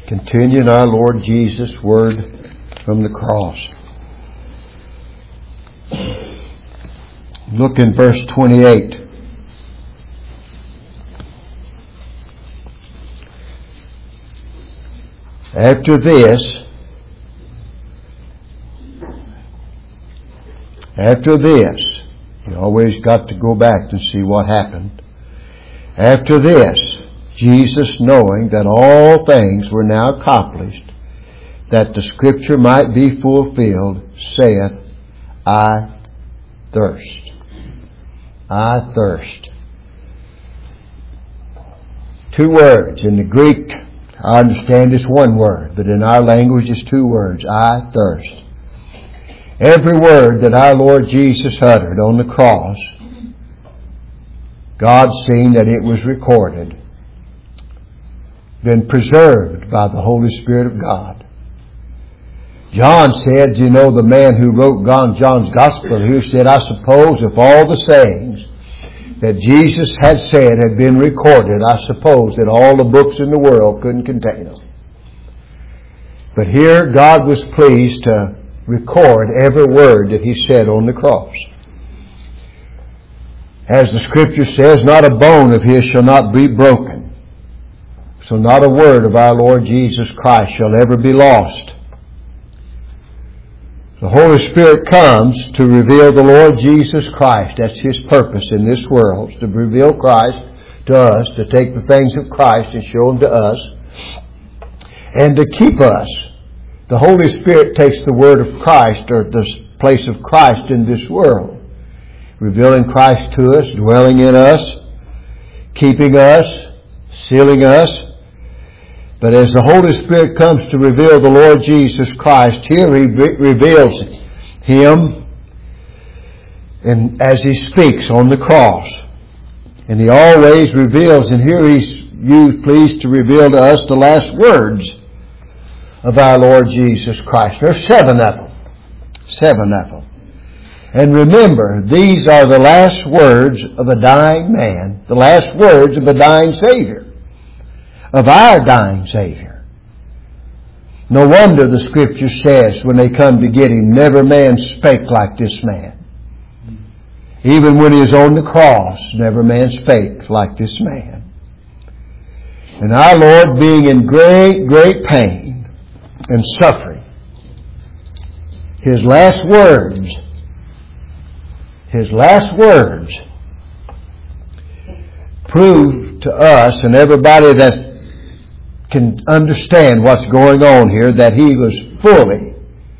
Continue in our Lord Jesus' word from the cross. Look in verse 28. After this, you always got to go back and see what happened. After this, Jesus, knowing that all things were now accomplished, that the Scripture might be fulfilled, saith, I thirst. I thirst. Two words. In the Greek, I understand it's one word, but in our language it's two words. I thirst. Every word that our Lord Jesus uttered on the cross, God seen that it was recorded, been preserved by the Holy Spirit of God. John said, the man who wrote John's Gospel here said, I suppose if all the sayings that Jesus had said had been recorded, I suppose that all the books in the world couldn't contain them. But here God was pleased to record every word that He said on the cross. As the Scripture says, not a bone of His shall not be broken. So not a word of our Lord Jesus Christ shall ever be lost. The Holy Spirit comes to reveal the Lord Jesus Christ. That's His purpose in this world, to reveal Christ to us, to take the things of Christ and show them to us, and to keep us. The Holy Spirit takes the word of Christ, or the place of Christ in this world, revealing Christ to us, dwelling in us, keeping us, sealing us. But as the Holy Spirit comes to reveal the Lord Jesus Christ, here He reveals Him, and as He speaks on the cross. And He always reveals, and here He's pleased to reveal to us the last words of our Lord Jesus Christ. There are 7 of them. 7 of them. And remember, these are the last words of a dying man, the last words of a dying Savior. Of our dying Savior. No wonder the Scripture says when they come to get Him, never man spake like this man. Even when He was on the cross, never man spake like this man. And our Lord, being in great, great pain and suffering, His last words prove to us and everybody that can understand what's going on here, that He was fully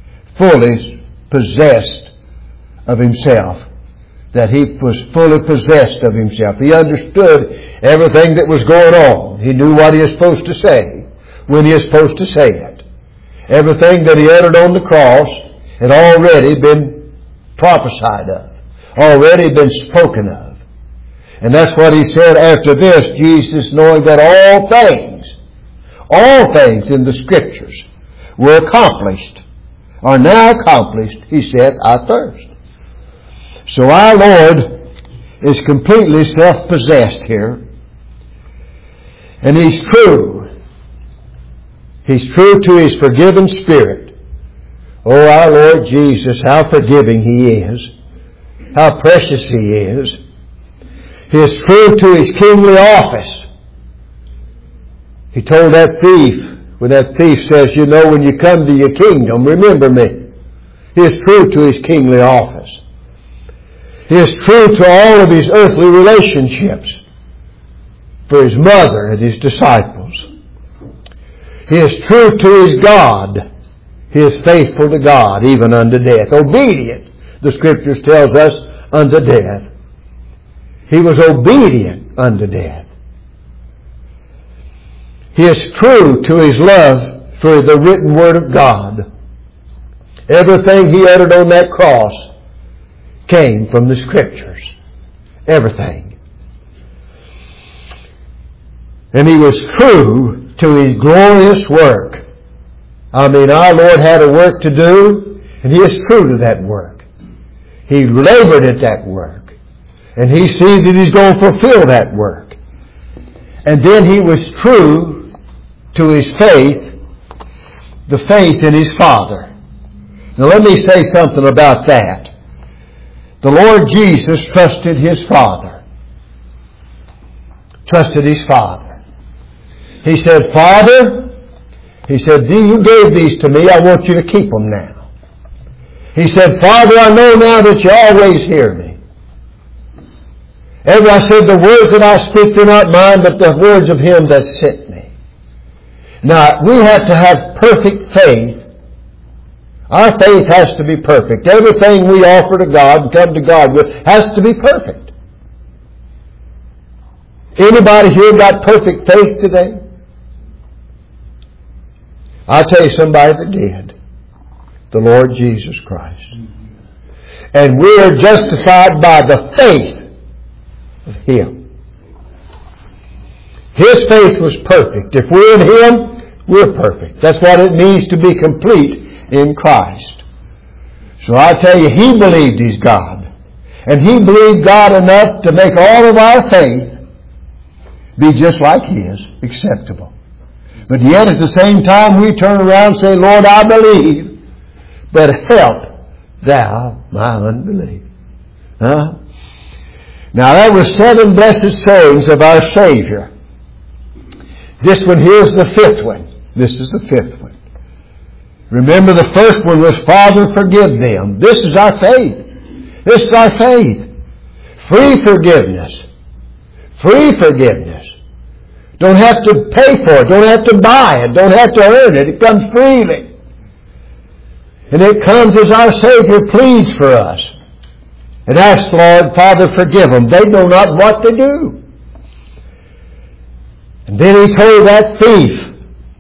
possessed of Himself. That He was fully possessed of Himself. He understood everything that was going on. He knew what He was supposed to say, when He was supposed to say it. Everything that He uttered on the cross had already been prophesied of, already been spoken of. And that's what He said after this, Jesus, knowing that all things in the Scriptures were accomplished, are now accomplished, He said, I thirst. So our Lord is completely self-possessed here. And He's true. He's true to His forgiven Spirit. Oh, our Lord Jesus, how forgiving He is. How precious He is. He is true to His kingly office. He told that thief, when that thief says, when you come to your kingdom, remember me. He is true to His kingly office. He is true to all of His earthly relationships for His mother and His disciples. He is true to His God. He is faithful to God, even unto death. Obedient, the Scriptures tells us, unto death. He was obedient unto death. He is true to His love for the written Word of God. Everything He uttered on that cross came from the Scriptures. Everything. And He was true to His glorious work. Our Lord had a work to do, and He is true to that work. He labored at that work. And He sees that He's going to fulfill that work. And then He was true to His faith the faith in His Father. Now let me say something about that. The Lord Jesus trusted His Father. Trusted His Father. He said, Father, He said, you gave these to me. I want you to keep them now. He said, Father, I know now that you always hear me. Ever I said, the words that I speak, they're not mine, but the words of Him that sent me. Now, we have to have perfect faith. Our faith has to be perfect. Everything we offer to God and come to God with has to be perfect. Anybody here got perfect faith today? I'll tell you somebody that did. The Lord Jesus Christ. And we are justified by the faith of Him. His faith was perfect. If we're in Him, we're perfect. That's what it means to be complete in Christ. So I tell you, He believed He's God. And He believed God enough to make all of our faith be just like His, acceptable. But yet at the same time we turn around and say, Lord, I believe, but help Thou my unbelief. Huh? Now there were 7 blessed sayings of our Savior. This one here is the 5th one. This is the 5th one. Remember, the first one was, Father, forgive them. This is our faith. This is our faith. Free forgiveness. Free forgiveness. Don't have to pay for it. Don't have to buy it. Don't have to earn it. It comes freely. And it comes as our Savior pleads for us. And asks, Lord, Father, forgive them. They know not what to do. And then He told that thief,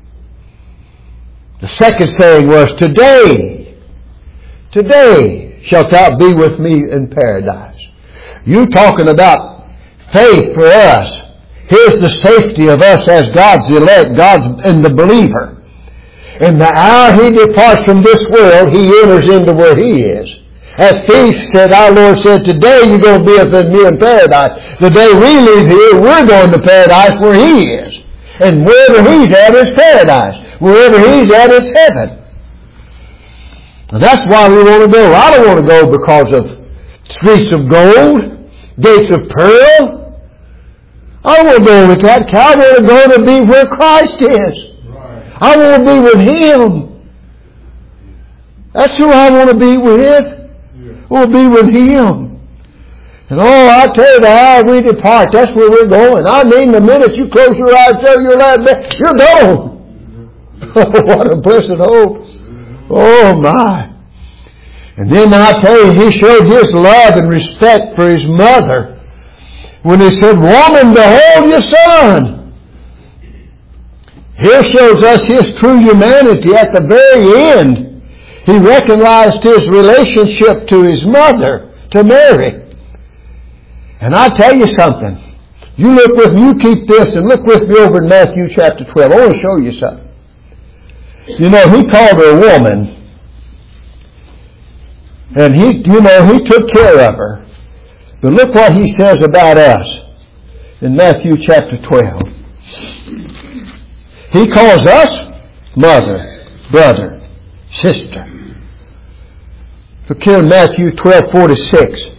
the second saying was, Today shalt thou be with me in paradise. You talking about faith for us. Here's the safety of us as God's elect, God's in the believer. In the hour He departs from this world, He enters into where He is. As thief said, our Lord said, today you're going to be with me in paradise. The day we leave here, we're going to paradise where He is. And wherever He's at is paradise. Wherever He's at is heaven. And that's why we want to go. I don't want to go because of streets of gold, gates of pearl. I want to go with that. I want to go to be where Christ is. Right. I want to be with Him. That's who I want to be with. I want to be with Him. And I tell you, the hour we depart, that's where we're going. I mean, the minute you close your eyes, tell your life, you're gone. Oh, what a blessed hope. Oh, my. And then I tell you, He showed His love and respect for His mother when He said, Woman, behold your son. Here shows us His true humanity at the very end. He recognized His relationship to His mother, to Mary. And I tell you something. You look with me, you keep this, and look with me over in Matthew chapter 12. I want to show you something. You know, He called her a woman. And He took care of her. But look what He says about us in Matthew chapter 12. He calls us mother, brother, sister. Look here in Matthew 12:46.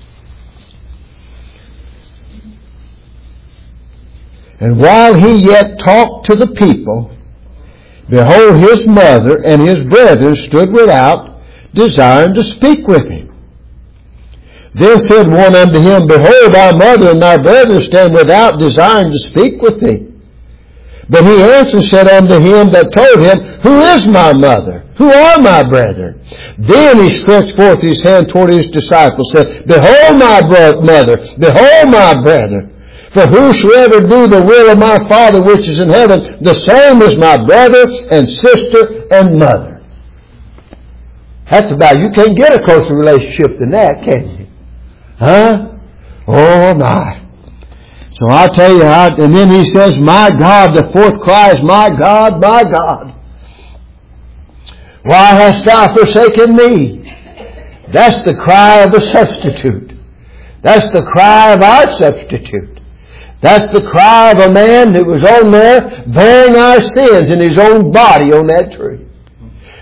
And while He yet talked to the people, behold, His mother and His brethren stood without, desiring to speak with Him. Then said one unto Him, Behold, thy mother and thy brethren stand without, desiring to speak with thee. But He answered and said unto him that told him, Who is my mother? Who are my brethren? Then He stretched forth His hand toward His disciples, said, Behold my mother, behold my brethren. For whosoever do the will of my Father which is in heaven, the same is my brother and sister and mother. That's about, you can't get a closer relationship than that, can you? Huh? Oh my. So I tell you, and then He says, My God, the fourth cry is, My God, why hast thou forsaken me? That's the cry of the substitute. That's the cry of our substitute. That's the cry of a man that was on there bearing our sins in His own body on that tree.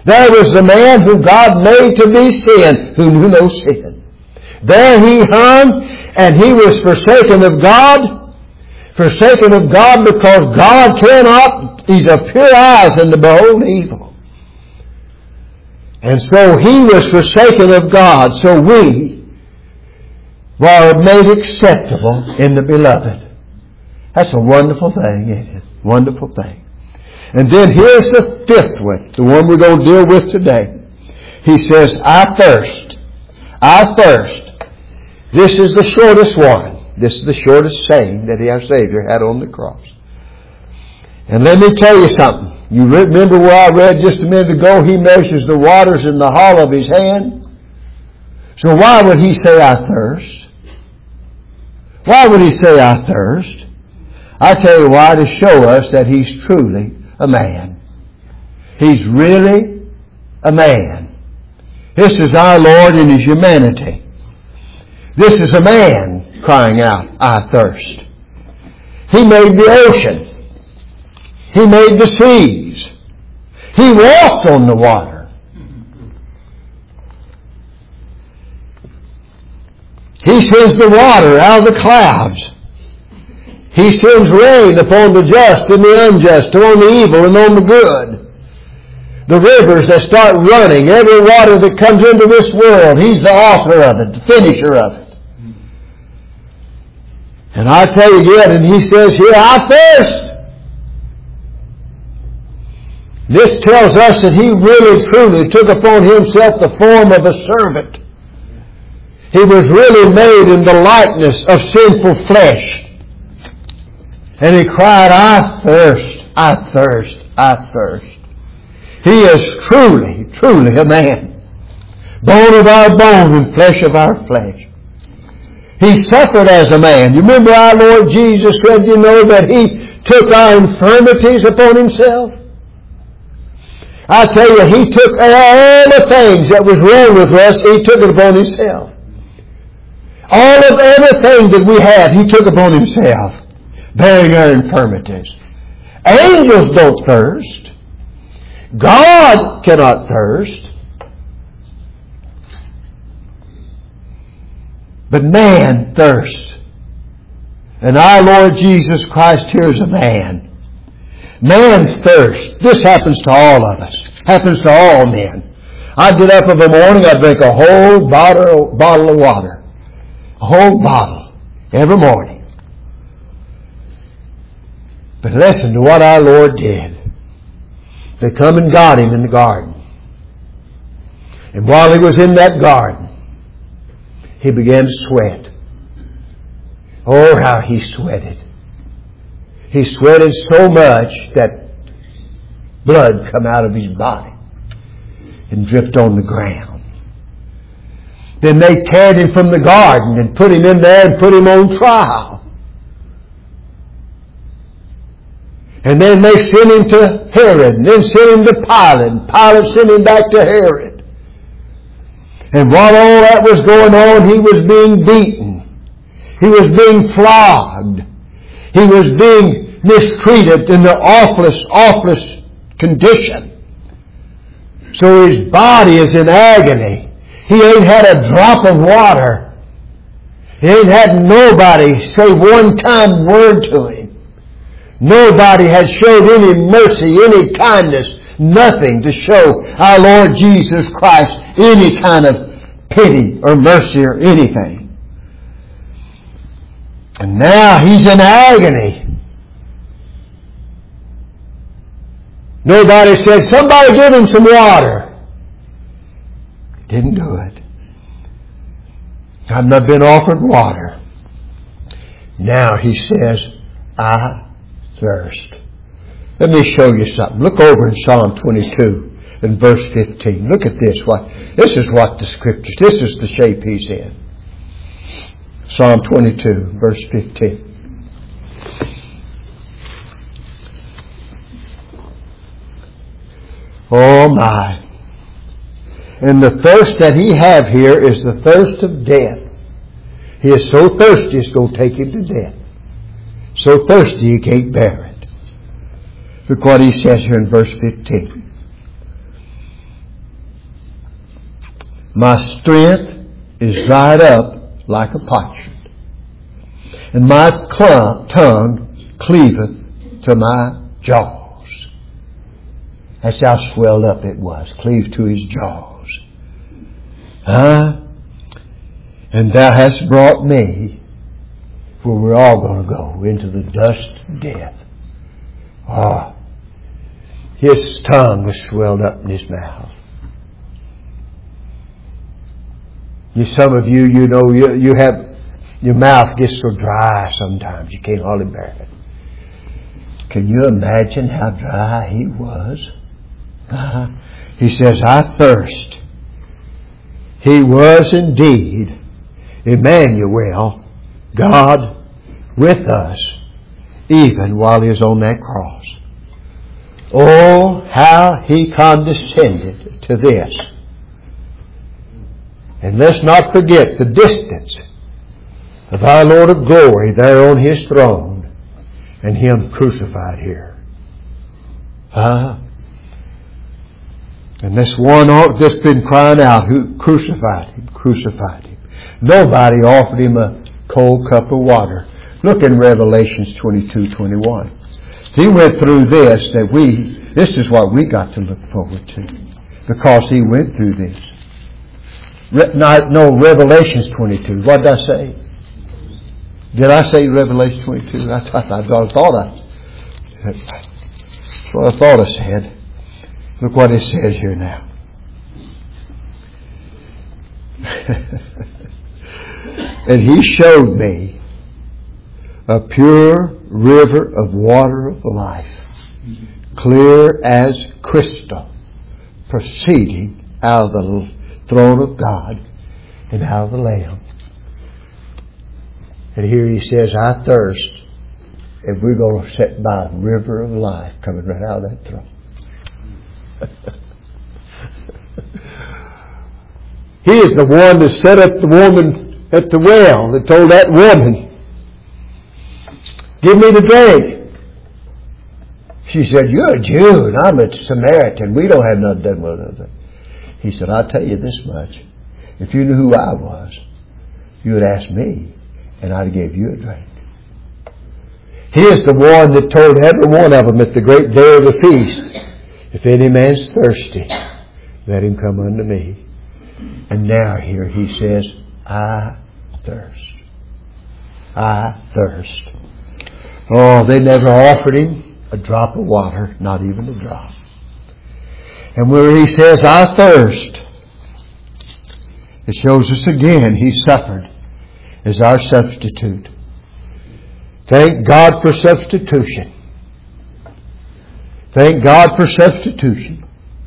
There was the man who God made to be sin, who knew no sin. There he hung, and he was forsaken of God. Forsaken of God because God cannot, He's of pure eyes and to behold evil. And so he was forsaken of God, so we were made acceptable in the Beloved. That's a wonderful thing, isn't it? Wonderful thing. And then here's the fifth one, the one we're going to deal with today. He says, I thirst. I thirst. This is the shortest one. This is the shortest saying that our Savior had on the cross. And let me tell you something. You remember where I read just a minute ago, He measures the waters in the hollow of His hand. So why would He say, I thirst? Why would He say, I thirst? I tell you why, to show us that He's truly a man. He's really a man. This is our Lord in His humanity. This is a man crying out, I thirst. He made the ocean. He made the seas. He walked on the water. He sends the water out of the clouds. He sends rain upon the just and the unjust, on the evil and on the good. The rivers that start running, every water that comes into this world, He's the author of it, the finisher of it. And I tell you again, and He says here, I thirst. This tells us that He really truly took upon Himself the form of a servant. He was really made in the likeness of sinful flesh. And He cried, I thirst, I thirst, I thirst. He is truly, truly a man. Bone of our bone and flesh of our flesh. He suffered as a man. You remember our Lord Jesus said, you know, that He took our infirmities upon Himself? I tell you, He took all the things that was wrong with us, He took it upon Himself. All of everything that we have, He took upon Himself, bearing our infirmities. Angels don't thirst. God cannot thirst. But man thirsts. And our Lord Jesus Christ here is a man. Man's thirst. This happens to all of us. Happens to all men. I get up in the morning, I drink a whole bottle of water. A whole bottle. Every morning. But listen to what our Lord did. They come and got Him in the garden. And while He was in that garden, He began to sweat. Oh, how He sweated. He sweated so much that blood come out of His body and dripped on the ground. Then they carried Him from the garden and put Him in there and put Him on trial. And then they sent Him to Herod, and then sent Him to Pilate, and Pilate sent Him back to Herod. And while all that was going on, He was being beaten. He was being flogged. He was being mistreated in the awfulest condition. So His body is in agony. He ain't had a drop of water. He ain't had nobody say one kind word to Him. Nobody had showed any mercy, any kindness, nothing to show our Lord Jesus Christ any kind of pity or mercy or anything. And now He's in agony. Nobody said, somebody give Him some water. Didn't do it. I've not been offered water. Now He says, I thirst. Let me show you something. Look over in Psalm 22 and verse 15. Look at this. This is what the Scriptures, this is the shape He's in. Psalm 22, verse 15. Oh my. And the thirst that He have here is the thirst of death. He is so thirsty it's going to take Him to death. So thirsty He can't bear it. Look what He says here in verse 15. My strength is dried up like a potsherd, and my tongue cleaveth to my jaws. That's how swelled up it was. Cleaved to his jaws. And thou hast brought me where we're all going to go, into the dust of death. His tongue was swelled up in his mouth. Some of you, you have, your mouth gets so dry sometimes you can't hardly bear it. Can you imagine how dry he was? He says, I thirst. He was indeed Emmanuel, God with us, even while he was on that cross. Oh, how he condescended to this. And let's not forget the distance of our Lord of glory there on his throne and him crucified here. And this one that's been crying out, who crucified him, crucified him. Nobody offered him a cold cup of water. Look in Revelations 22:21. He went through this, this is what we got to look forward to. Because he went through this. Revelations 22. What did I say? Did I say Revelation 22? That's what I thought I said. Look what it says here now. And he showed me a pure river of water of life, clear as crystal, proceeding out of the throne of God and out of the Lamb. And here he says, I thirst. And we're going to sit by a river of life coming right out of that throne. He is the one that set up the woman at the well that told that woman, give me the drink. She said, you're a Jew and I'm a Samaritan. We don't have nothing to do with it. He said, I'll tell you this much. If you knew who I was, you would ask me and I'd give you a drink. He is the one that told every one of them at the great day of the feast, if any man's thirsty, let him come unto me. And now here he says, I thirst. I thirst. Oh, they never offered him a drop of water, not even a drop. And where he says, I thirst, it shows us again he suffered as our substitute. Thank God for substitution. Thank God for substitution.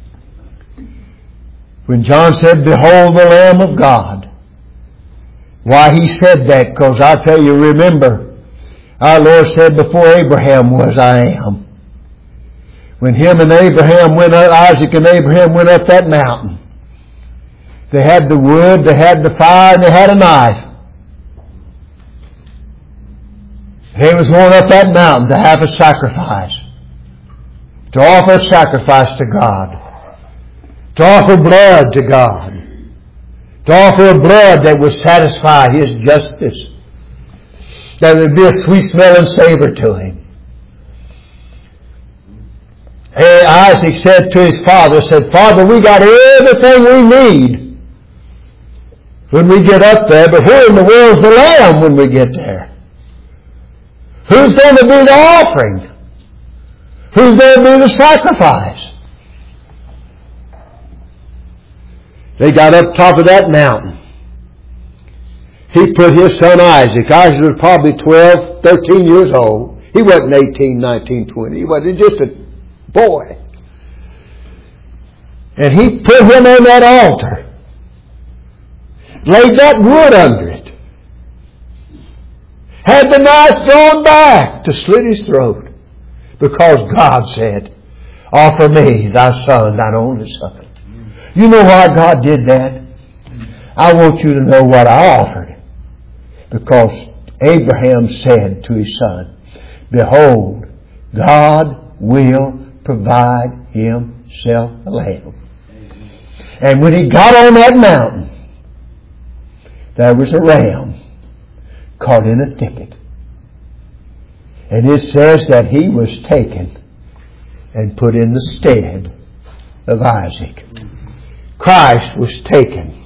When John said, behold the Lamb of God. Why he said that? Because I tell you, remember, our Lord said before Abraham was, I am. When him and Abraham went up, Isaac and Abraham went up that mountain. They had the wood, they had the fire, and they had a knife. They was going up that mountain to have a sacrifice. To offer a sacrifice to God. To offer blood to God. To offer a blood that would satisfy his justice. That would be a sweet smelling savor to him. And Isaac said to his father, Father, we got everything we need when we get up there, but where in the world's the lamb when we get there? Who's going to be the offering? Who's going to be the sacrifice? They got up top of that mountain. He put his son Isaac. Isaac was probably 12, 13 years old. He wasn't 18, 19, 20. He wasn't just a boy. And he put him on that altar. Laid that wood under it. Had the knife drawn back to slit his throat. Because God said, offer me thy son, thine only son. You know why God did that? I want you to know what I offered. Because Abraham said to his son, behold, God will provide himself a lamb. And when he got on that mountain, there was a ram caught in a thicket. And it says that he was taken and put in the stead of Isaac. Christ was taken.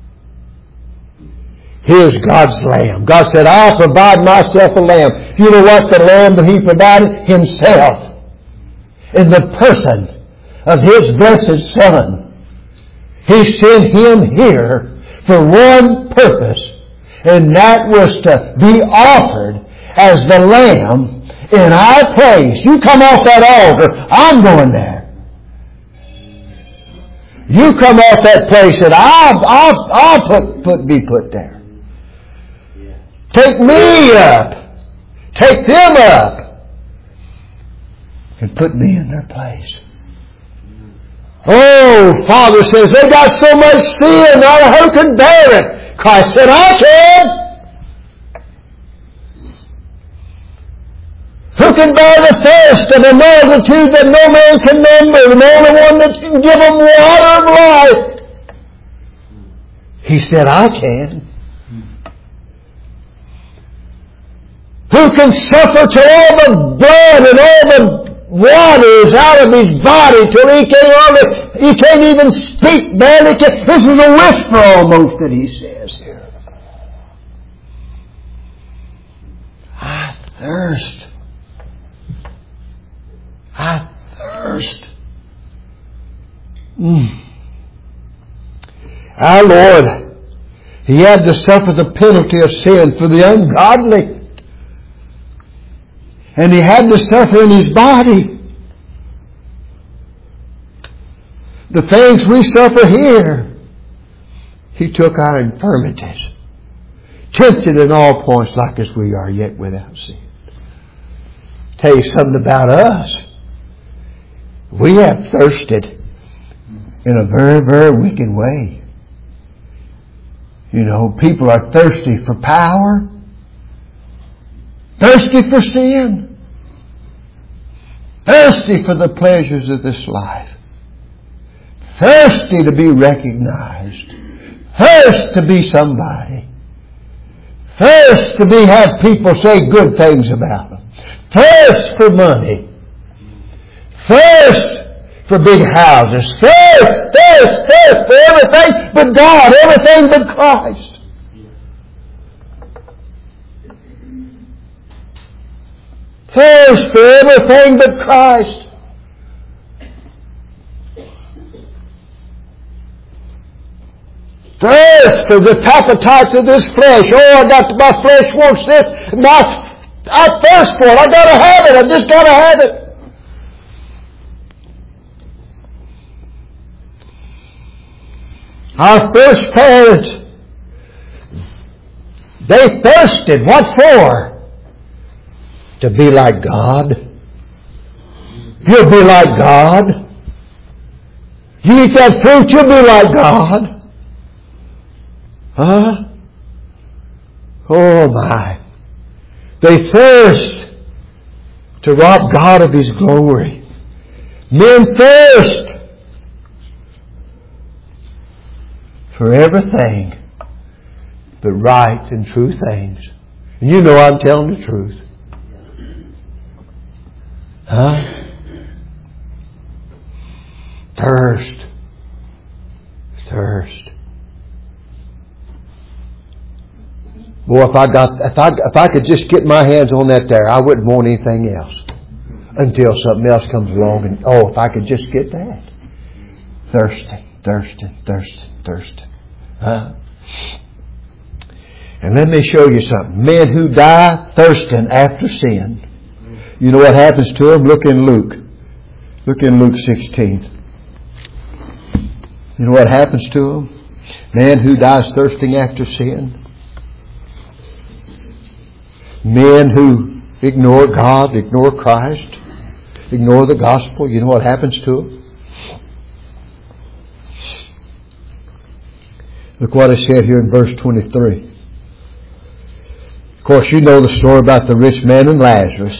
Here's God's lamb. God said, I'll provide myself a lamb. You know what the lamb that He provided? Himself. In the person of His blessed Son. He sent Him here for one purpose. And that was to be offered as the lamb in our place. You come off that altar, I'm going there. You come off that place and I'll be put there. Take me up. Take them up. And put me in their place. Oh, Father says, they got so much sin, not who can bear it. Christ said, I can. Who can bear the thirst of a multitude that no man can number, and the only one that can give them water of life? He said, I can. Who can suffer till all the blood and all the water is out of his body till he can't even speak barely. This is a whisper almost that he says here. I thirst. I thirst. Our Lord, He had to suffer the penalty of sin for the ungodly. And He had to suffer in His body. The things we suffer here, He took our infirmities. Tempted in all points like as we are, yet without sin. Tell you something about us. We have thirsted in a very, very wicked way. You know, people are thirsty for power. Thirsty for sin. Thirsty for the pleasures of this life. Thirsty to be recognized. Thirst to be somebody. Thirst to have people say good things about them. Thirst for money. Thirst for big houses. Thirst for everything but God. Everything but Christ. Thirst for everything but Christ. Thirst for the appetites of this flesh. Oh, my flesh wants this. I thirst for it. I gotta have it. I just gotta have it. Our first parents, they thirsted. What for? To be like God. You'll be like God. You eat that fruit, you'll be like God. Huh? Oh my. They thirst to rob God of His glory. Men thirst for everything but right and true things. And you know I'm telling the truth. Huh? Thirst. Boy, if I could just get my hands on that there, I wouldn't want anything else. Until something else comes along and, if I could just get that. Thirsting. Huh? And let me show you something. Men who die thirsting after sin. You know what happens to them? Look in Luke. Look in Luke 16. You know what happens to them? Man who dies thirsting after sin. Men who ignore God, ignore Christ, ignore the gospel. You know what happens to them? Look what it said here in verse 23. Of course, you know the story about the rich man and Lazarus.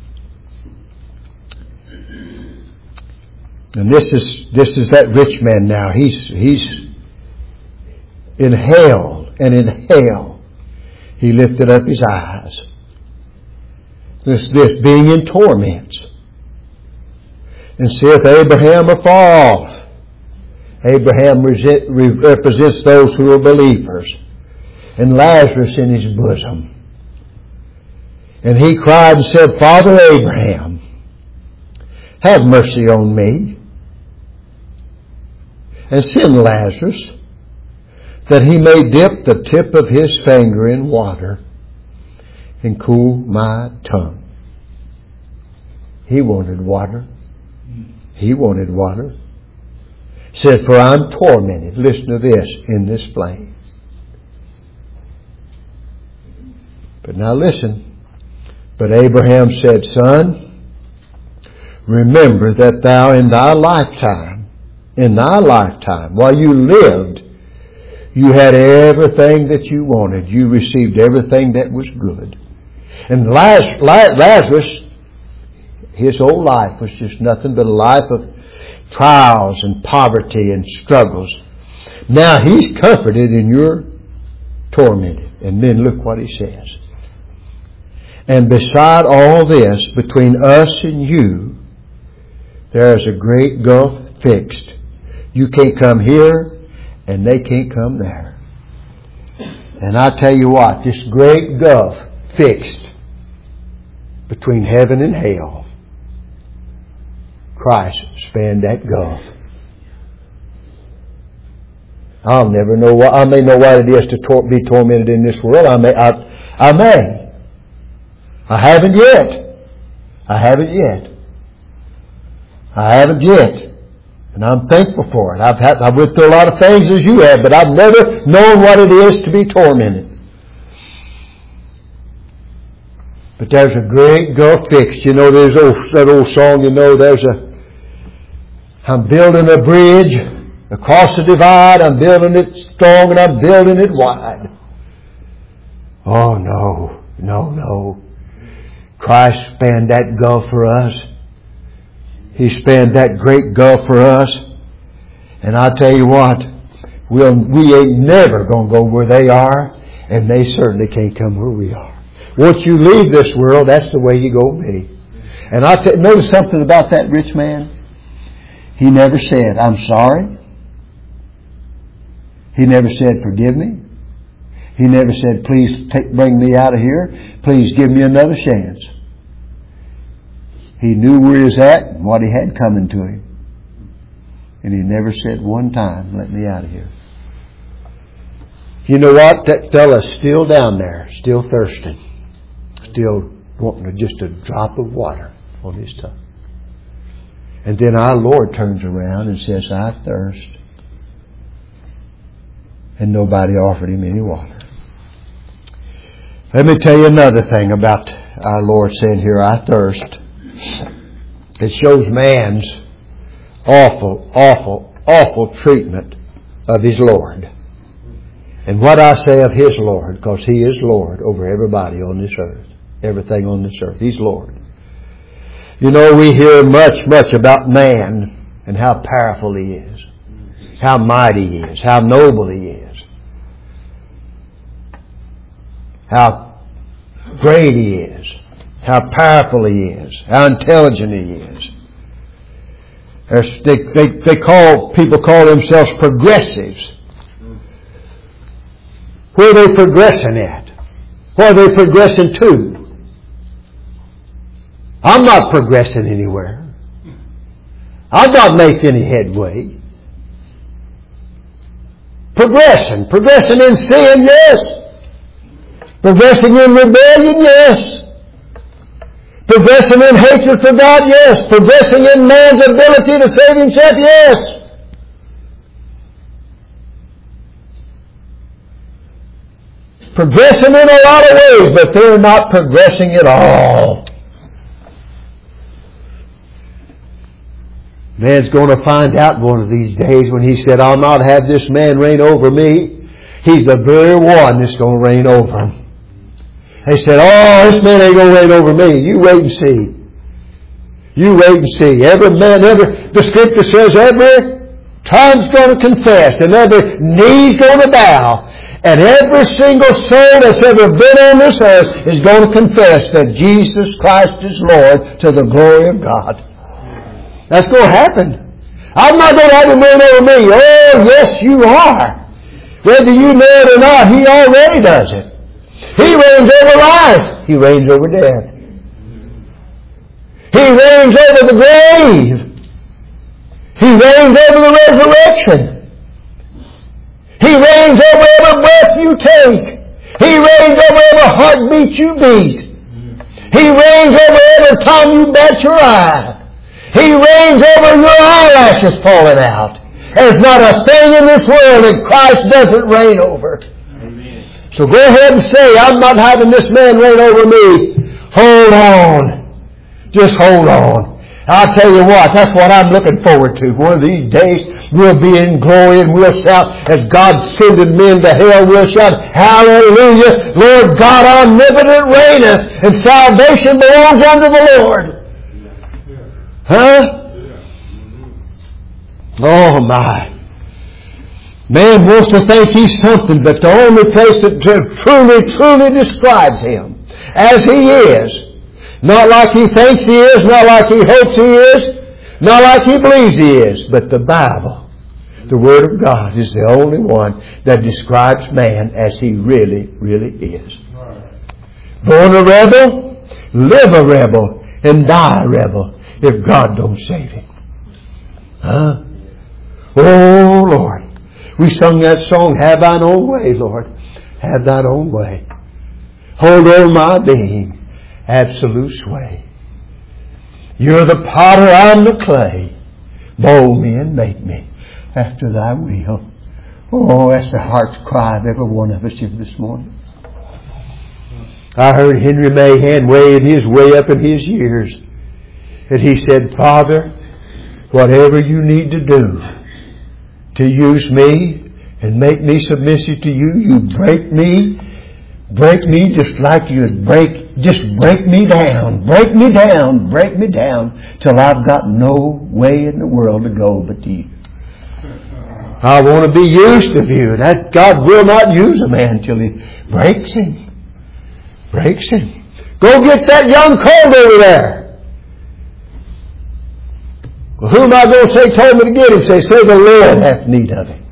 And this is that rich man now. He's in hell. and in hell he lifted up his eyes. This being in torments. And seeth Abraham afar off. Abraham represents those who are believers. And Lazarus in his bosom. And he cried and said, Father Abraham, have mercy on me, and send Lazarus, that he may dip the tip of his finger in water and cool my tongue. He wanted water. He wanted water. Said, for I'm tormented. Listen to this, in this flame. But now listen. But Abraham said, Son, remember that thou in thy lifetime, while you lived, you had everything that you wanted. You received everything that was good. And Lazarus, his whole life was just nothing but a life of trials and poverty and struggles. Now he's comforted and you're tormented. And then look what he says. And beside all this, between us and you, there is a great gulf fixed. You can't come here and they can't come there. And I tell you what, this great gulf fixed between heaven and hell, Christ spanned that gulf. I'll never know what, I may know what it is to be tormented in this world. I may. I haven't yet. And I'm thankful for it. I've went through a lot of things as you have, but I've never known what it is to be tormented. But there's a great gulf fixed. You know, there's that old song, you know, I'm building a bridge across the divide. I'm building it strong and I'm building it wide. Oh, no. Christ spanned that gulf for us. He spanned that great gulf for us. And I tell you what, we ain't never going to go where they are, and they certainly can't come where we are. Once you leave this world, that's the way you go be. And notice something about that rich man. He never said, I'm sorry. He never said, forgive me. He never said, please bring me out of here. Please give me another chance. He knew where he was at and what he had coming to him. And he never said one time, let me out of here. You know what? That fella's still down there, still thirsting. Still wanting just a drop of water on his tongue. And then our Lord turns around and says, I thirst. And nobody offered him any water. Let me tell you another thing about our Lord saying here, I thirst. It shows man's awful treatment of his Lord. And what I say of his Lord, because he is Lord over everybody on this earth. Everything on this earth. He's Lord. You know, we hear much about man and how powerful he is. How mighty he is. How noble he is. How great he is. How powerful he is. How intelligent he is. People call themselves progressives. Where are they progressing at? Where are they progressing to? I'm not progressing anywhere. I'm not making any headway. Progressing in sin, yes. Progressing in rebellion, yes. Progressing in hatred for God, yes. Progressing in man's ability to save himself, yes. Progressing in a lot of ways, but they're not progressing at all. Man's going to find out one of these days when he said, I'll not have this man reign over me. He's the very one that's going to reign over him. They said, oh, this man ain't going to reign over me. You wait and see. You wait and see. The Scripture says every tongue's going to confess and every knee's going to bow And every single soul that's ever been on this earth is going to confess that Jesus Christ is Lord to the glory of God. That's going to happen. I'm not going to have Him reign over me. Oh, yes, you are. Whether you know it or not, He already does it. He reigns over life. He reigns over death. He reigns over the grave. He reigns over the resurrection. He reigns over every breath you take. He reigns over every heartbeat you beat. He reigns over every time you bat your eye. He reigns over your eyelashes falling out. There's not a thing in this world that Christ doesn't reign over. Amen. So go ahead and say, I'm not having this man reign over me. Hold on. Just hold on. I'll tell you what, that's what I'm looking forward to. One of these days, we'll be in glory and we'll shout, as God sending men to hell, we'll shout, Hallelujah, Lord God omnipotent reigneth, and salvation belongs unto the Lord. Huh? Oh my. Man wants to think he's something, but the only place that truly describes him as he is, not like he thinks he is, not like he hopes he is, not like he believes he is, but the Bible, the Word of God, is the only one that describes man as he really is. Born a rebel, live a rebel, and die a rebel if God don't save him. Huh? Oh, Lord. We sung that song, Have Thine Own Way, Lord. Have Thine Own way. Hold on my being. Absolute sway. You're the potter, I'm the clay. Mold me and make me after Thy will. Oh, that's the heart's cry of every one of us here this morning. I heard Henry Mahan weighing his way up in his years. And he said, Father, whatever you need to do to use me and make me submissive to you, you break me just like you would break me down, till I've got no way in the world to go but to you. I want to be used of you. That God will not use a man till He breaks him. Go get that young colt over there. Well, who am I going to say told me to get him? Say the Lord hath need of him.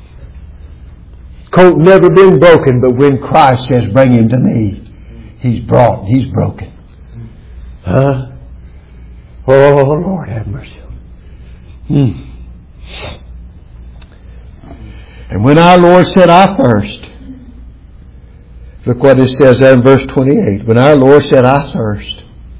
Colt never been broken, but when Christ says, bring him to me, he's broken. Huh? Oh, Lord, have mercy. And when our Lord said, I thirst, look what it says there in verse 28. When our Lord said, I thirst,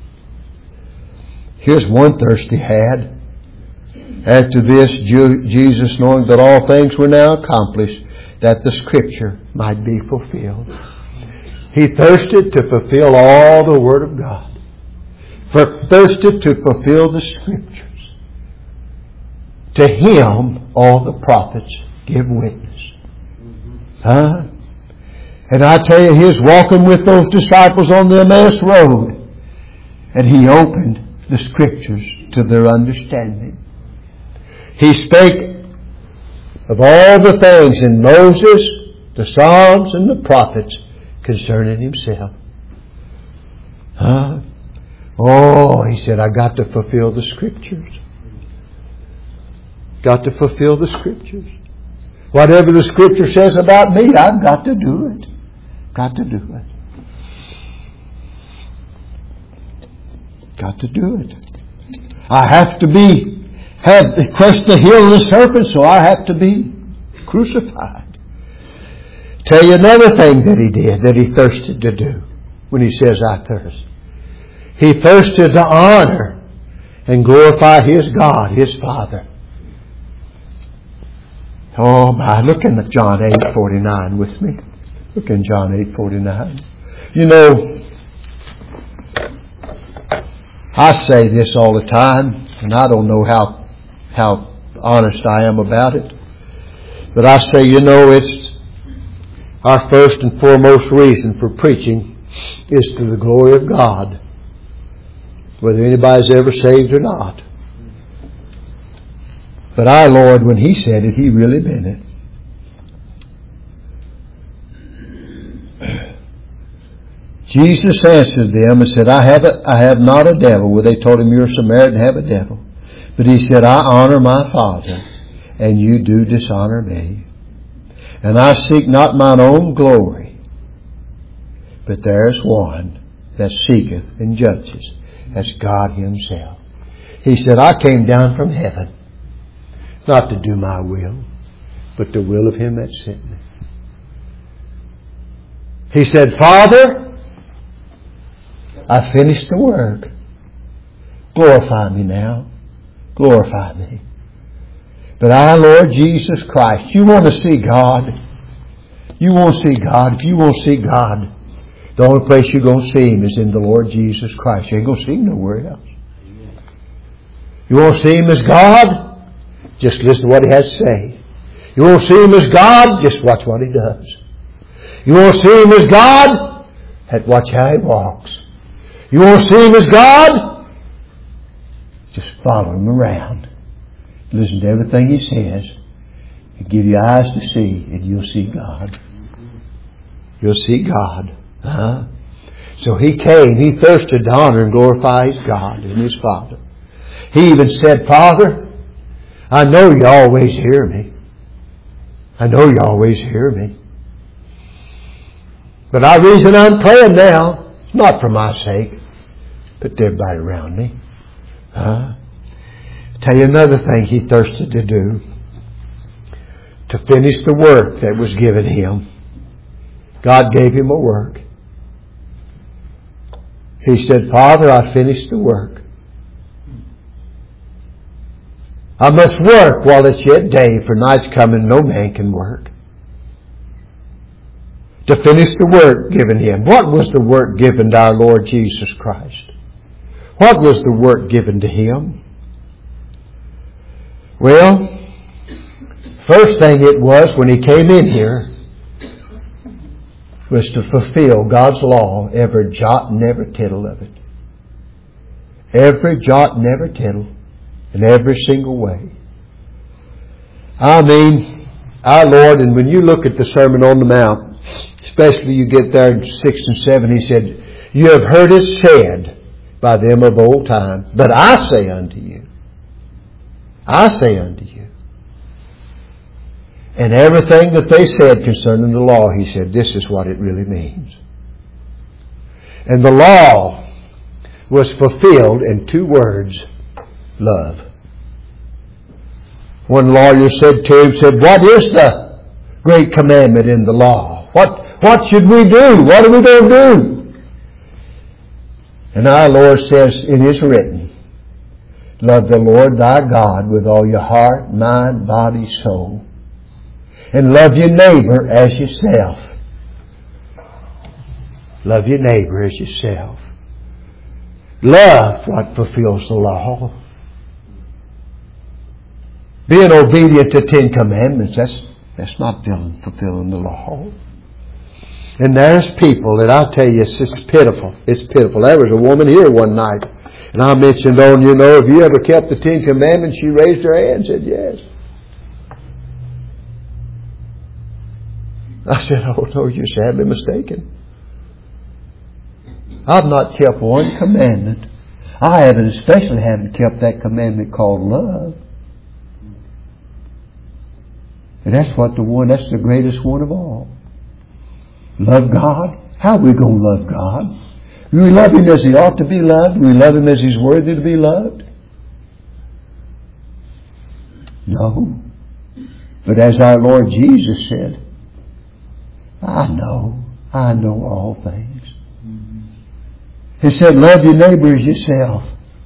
here's one thirst He had. After this, Jesus, knowing that all things were now accomplished, that the Scripture might be fulfilled. He thirsted to fulfill all the Word of God. Thirsted to fulfill the Scriptures. To Him all the prophets give witness. Huh? And I tell you, He was walking with those disciples on the Emmaus Road. And He opened the Scriptures to their understanding. He spake of all the things in Moses, the Psalms, and the prophets concerning Himself. Huh? Oh, He said, I got to fulfill the Scriptures. Got to fulfill the Scriptures. Whatever the Scripture says about me, I've got to do it. Got to do it. Got to do it. I have to have crushed the heel of the serpent, so I have to be crucified. Tell you another thing that He did, that He thirsted to do when He says, I thirst. He thirsted to honor and glorify His God, His Father. Oh my, look in John 8:49 with me. Look in John 8:49. You know, I say this all the time, and I don't know how honest I am about it. But I say, you know, it's our first and foremost reason for preaching is to the glory of God. Whether anybody's ever saved or not. But our Lord, when He said it, He really meant it. Jesus answered them and said, I have not a devil. Well, they told him, you're a Samaritan, have a devil. But he said, I honor my Father, and you do dishonor me. And I seek not mine own glory, but there is one that seeketh and judges. That's God Himself. He said, I came down from heaven, not to do my will, but the will of Him that sent me. He said, Father, I finished the work. Glorify me now. Glorify me. But I, Lord Jesus Christ, you want to see God. You want to see God. If you want to see God, the only place you're going to see Him is in the Lord Jesus Christ. You ain't going to see Him nowhere else. You want to see Him as God? Just listen to what He has to say. You want to see Him as God? Just watch what He does. You want to see Him as God? Watch how He walks. You want to see Him as God? Just follow Him around. Listen to everything He says. He'll give you eyes to see, and you'll see God. You'll see God. So He came. He thirsted to honor and glorify His God and His Father. He even said, Father, I know you always hear me. I know you always hear me. But the reason I'm praying now, not for my sake, but to everybody around me. Tell you another thing He thirsted to do. To finish the work that was given Him. God gave Him a work. He said, Father, I finished the work. I must work while it's yet day, for night's coming, no man can work. To finish the work given Him. What was the work given to our Lord Jesus Christ? What was the work given to Him? Well, first thing it was when He came in here was to fulfill God's law, every jot and every tittle of it. Every jot and every tittle, in every single way. I mean, our Lord, and when you look at the Sermon on the Mount, especially you get there in 6 and 7, He said, you have heard it said by them of old time, but I say unto you. I say unto you. And everything that they said concerning the law, He said, this is what it really means. And the law was fulfilled in 2 words, love. One lawyer said to him, what is the great commandment in the law? What should we do? What are we going to do? And our Lord says, it is written, love the Lord thy God with all your heart, mind, body, soul. And love your neighbor as yourself. Love your neighbor as yourself. Love what fulfills the law. Being obedient to 10 commandments, that's not fulfilling the law. And there's people that I'll tell you, it's just pitiful. It's pitiful. There was a woman here one night, and I mentioned have you ever kept the 10 commandments? She raised her hand and said, yes. I said, oh no, you're sadly mistaken. I've not kept one commandment. I especially haven't kept that commandment called love. And that's the greatest one of all. Love God. How are we going to love God? Do we love Him as He ought to be loved? Do we love Him as He's worthy to be loved? No. But as our Lord Jesus said, I know all things. He said, love your neighbor as yourself.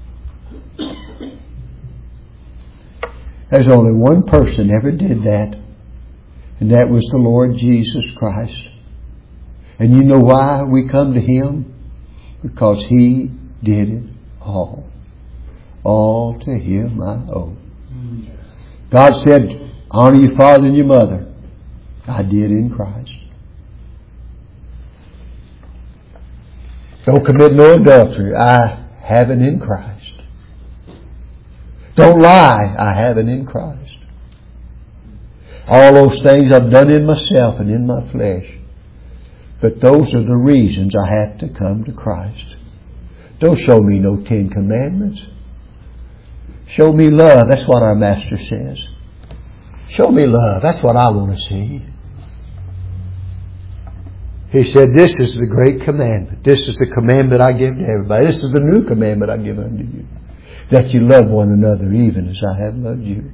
There's only one person ever did that, and that was the Lord Jesus Christ. And you know why we come to Him? Because He did it all. All to Him I owe. God said, honor your father and your mother. I did in Christ. Don't commit no adultery. I have it in Christ. Don't lie. I have it in Christ. All those things I've done in myself and in my flesh. But those are the reasons I have to come to Christ. Don't show me no 10 Commandments. Show me love. That's what our Master says. Show me love. That's what I want to see. He said, this is the great commandment. This is the commandment I give to everybody. This is the new commandment I give unto you. That you love one another even as I have loved you.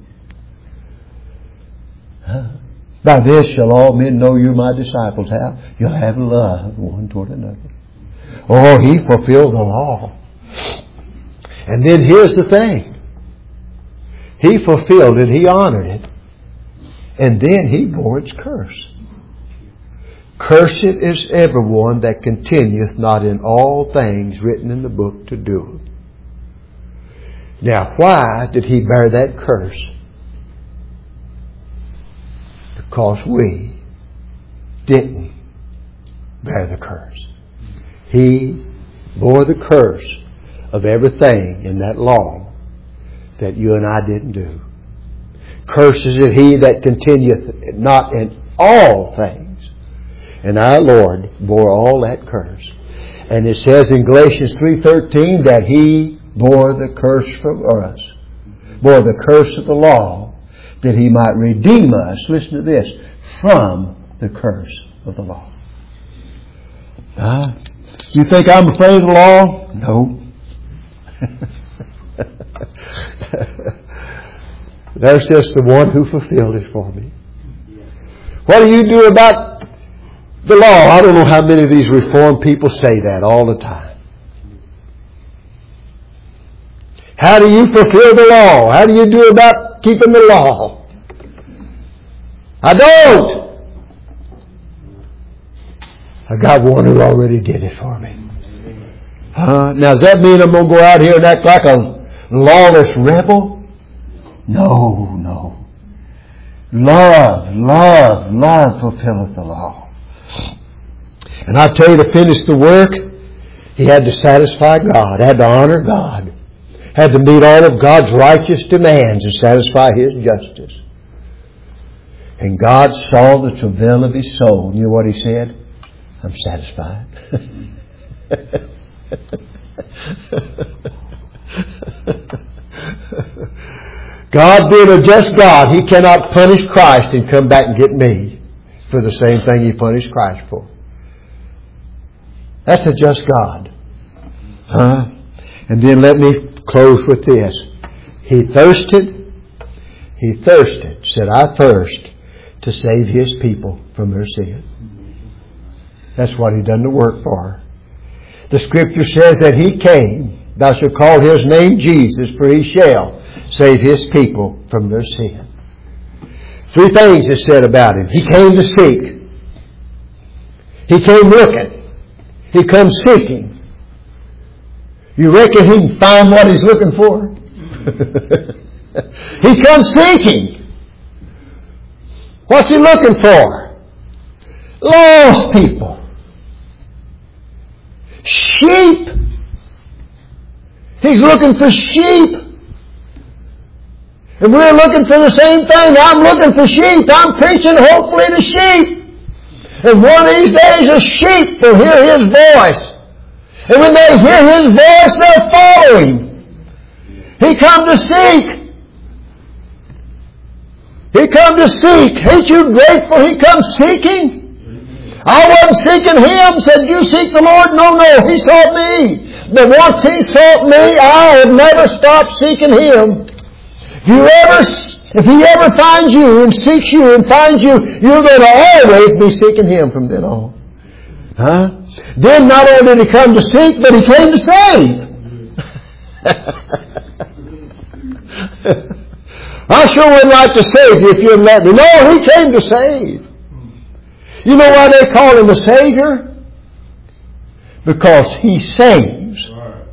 By this shall all men know you're my disciples. How? You'll have love one toward another. Oh, He fulfilled the law. And then here's the thing. He fulfilled it. He honored it. And then He bore its curse. Cursed is everyone that continueth not in all things written in the book to do. Now, why did He bear that curse? Because we didn't bear the curse. He bore the curse of everything in that law that you and I didn't do. Cursed is he that continueth not in all things. And our Lord bore all that curse. And it says in Galatians 3:13 that He bore the curse for us. Bore the curse of the law that He might redeem us, listen to this, from the curse of the law. You think I'm afraid of the law? No. There's just the one who fulfilled it for me. What do you do about the law? I don't know how many of these Reformed people say that all the time. How do you fulfill the law? How do you do about keeping the law? I don't. I got one who already did it for me. Now does that mean I'm going to go out here and act like a lawless rebel? No. Love fulfilleth the law. And I tell you, to finish the work, He had to satisfy God, had to honor God, had to meet all of God's righteous demands and satisfy His justice. And God saw the travail of His soul. You know what He said? I'm satisfied. God being a just God, He cannot punish Christ and come back and get me for the same thing He punished Christ for. That's a just God. And then let me close with this. He thirsted, said, I thirst to save His people from their sin. That's what He done the work for. The Scripture says that He came, thou shalt call His name Jesus, for He shall save His people from their sin. 3 things is said about Him. He came to seek. He came looking. He comes seeking. You reckon He can find what He's looking for? He comes seeking. What's He looking for? Lost people. Sheep. He's looking for sheep. And we're looking for the same thing. I'm looking for sheep. I'm preaching hopefully to sheep. And one of these days the sheep will hear His voice. And when they hear His voice, they'll follow Him. He come to seek. He come to seek. Ain't you grateful He comes seeking? I wasn't seeking Him. Said, you seek the Lord? No. He sought me. But once He sought me, I have never stopped seeking Him. If He ever finds you and seeks you and finds you, you're going to always be seeking Him from then on. Then not only did He come to seek, but He came to save. I sure would like to save you if you'd let me. No, He came to save. You know why they call Him a Savior? Because He saves.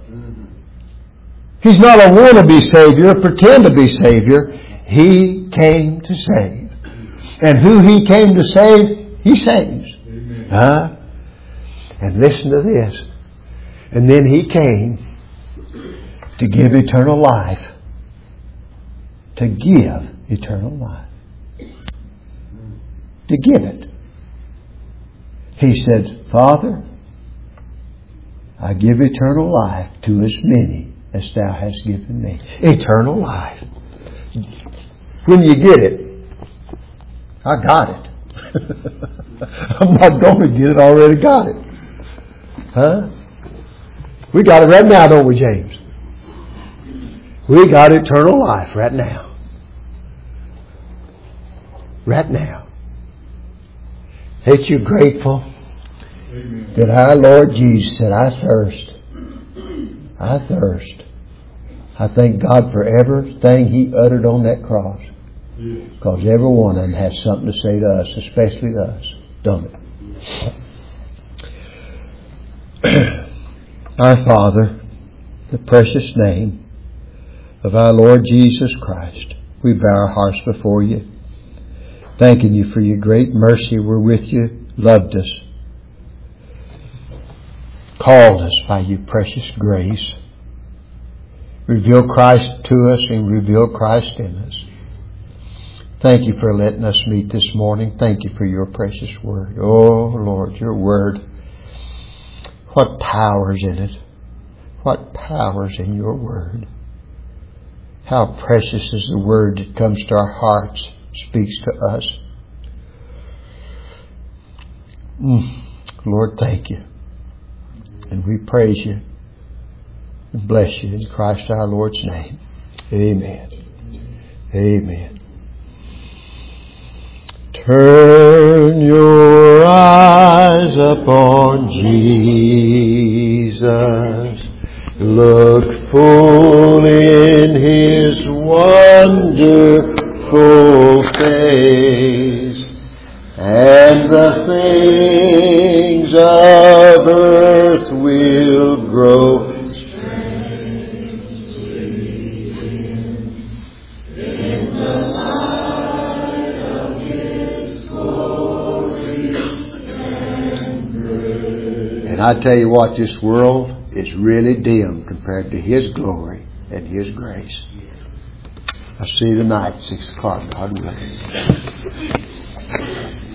He's not a wannabe Savior, pretend to be Savior. He came to save. And who He came to save, He saves. And listen to this. And then He came to give eternal life. To give eternal life. To give it. He said, Father, I give eternal life to as many as Thou hast given me. Eternal life. When you get it, I got it. I'm not going to get it, I already got it. Huh? We got it right now, don't we, James? We got eternal life right now. Right now. Ain't you grateful that our Lord Jesus said, I thirst. I thirst. I thank God for everything He uttered on that cross. Because every one of them has something to say to us, especially to us. Don't it? Our Father, the precious name of our Lord Jesus Christ, we bow our hearts before You, thanking You for Your great mercy. We're with You, loved us, called us by Your precious grace, revealed Christ to us and revealed Christ in us. Thank You for letting us meet this morning. Thank You for Your precious Word. Oh, Lord, Your Word. What power's in it. What power's in Your Word. How precious is the Word that comes to our hearts, speaks to us. Lord, thank You. And we praise You and bless You in Christ our Lord's name. Amen. Amen. Turn your eyes upon Jesus. Look full in His wonderful face, and the things of earth will grow I tell you what, this world is really dim compared to His glory and His grace. I'll see you tonight, 6 o'clock, God willing.